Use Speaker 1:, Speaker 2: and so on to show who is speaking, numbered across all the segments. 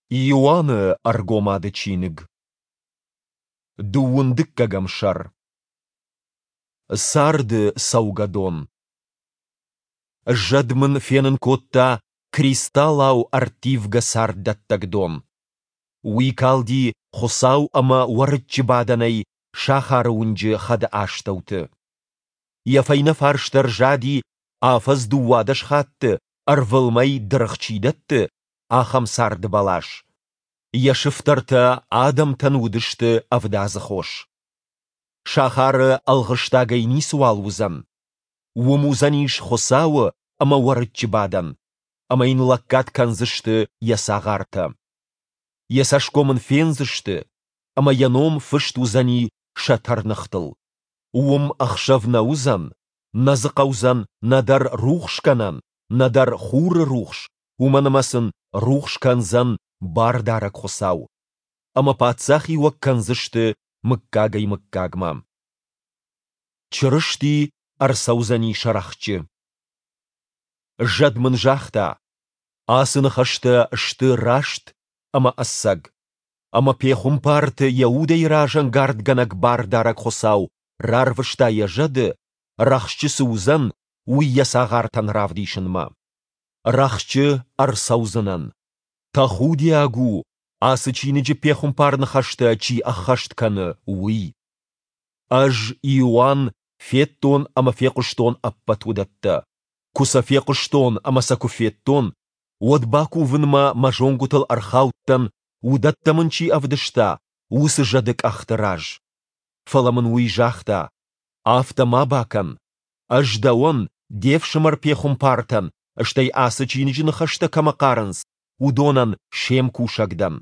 Speaker 1: Иоанны аргомады чиныг. Дуундык кагамшар. Сарды саугадон. Жадмын фенен котта кристаллау артивга сардаттагдон. Уикалди хосау ама варытчыбаданай шахар унжы хад аштауты. Яфайна фарштар жади афаз дуадаш хатты, арвылмай дырықчидатты, ахам сарды балаш. Яшыфтарта адам танудышты авдазы хош. Шахары алғыштагайни суалузан. Уымузаниш хосауы ама варытчыбадан. Ама инлаккат канзышты ясағарты. Ясашкомын фензышты, ама яном фыштузани шатарнықтыл. Уым ахшавна узан, назықаузан надар рухшканан, надар хуры рухш, уманамасын рухшканзан бардарак хосау. Ама пацахи вакканзышты мыккагай-мыккагма. Чырышти арсаузани шарахчы. Жадмын жахта, асыны хашты шты рашт, ама ассаг. Ама пехум парты яудей ражан гардганак бардарак хосау, рарвышта яжады, рахчы сузан уй ясағартан равдишынма. Рахчы арсаузанан. Тахуди агу, асы чиныжы пехум парны хашты чи ахаштканы уй. Аж Иоанн феттон ама фекуштон аппатудатта. Куса фекуштон ама сакуфеттон, Уадбаку вынма мажонгутал архауттан, удаттамын чи авдышта, усы жадык ахтараж. Фаламын уйжахта, автама бакан, аждаон девшымар пехум партан, аштай асы чиныжыны хашта камакарынс, удонан шем кушагдан.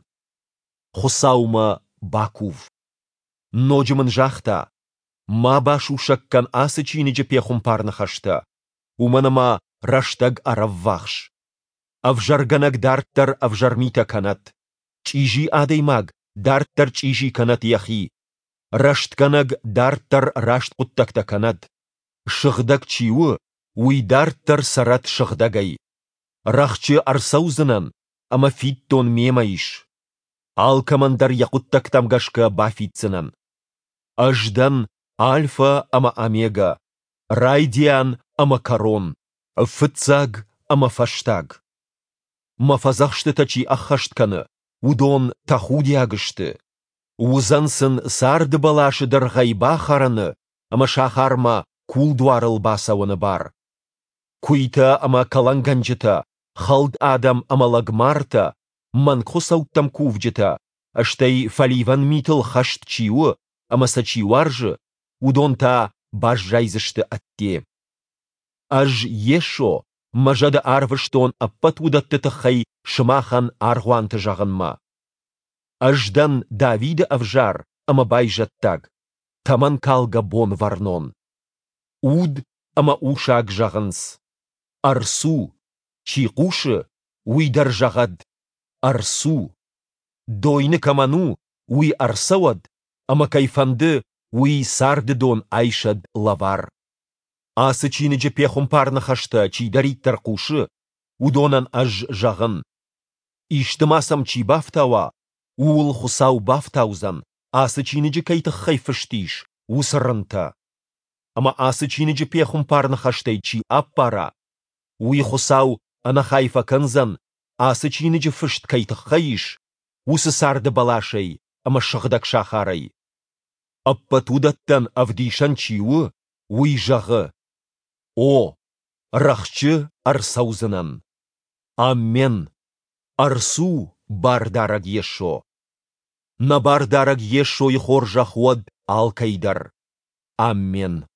Speaker 1: Хосаума бакув. Ноджымын жахта, ма башу шаккан асы чиныжы пехум парны хашта, уманама раштаг араввахш. Авжарганак дарттар авжармита канат. Чижи адаймаг, дарттар чижи канат яхи. Раштканак дарттар рашт куттакта канат. Шыгдак чиу, уй дарттар сарат шыгдагай. Рахчы арсаузынан, ама фиттон мемаиш. Алкамандар якуттак тамгашка бафитсынан. Аждан альфа ама омега. Райдиан ама корон. Фыцаг ама фаштаг. Мафазахшты тачи ахаштканы, удон тахудиагышты. Узансын сарды балашы дарғайба хараны, ама шахарма кулдуарыл басауыны бар. Куйта ама каланганжыта, халд адам ама лагмарта, манқо сауттам кувжыта, аштай фаливан митыл хашт чиу, ама сачиуаржы, удон та баш жайзышты атте. Аж ешо, мажады арвыштон аппатудатты тахай шымахан аргуанты жағынма. Аждан Давиды авжар, ама байжаттаг, таман калга бон варнон. Уд, ама ушаг жағынс. Арсу, чиқушы, уйдар жағад. Арсу. Дойны каману, уй арсауад, ама кайфанды, уй сардыдон айшад лавар. Асы чиныжы пехум парны хашта чидариттар кушы, удонан аж жағын. Иштымасам чи бафтауа, уыл хусау бафтаузан, асы чиныжы кайтықхай фыштиш, усырынта. Ама асы чиныжы пехум парны хаштай чи аппара. Уй хусау анахайфа канзан, асы чиныжы фышт кайтықхайиш, усы сарды балашай, ама шығдак шахарай. Аппатудаттан авдишан чиу, уй жағы. О, рахчы арсаузынан. Аммен. Арсу бардараг ешо. На бардараг ешо и хор жахуад алкайдар. Аммен.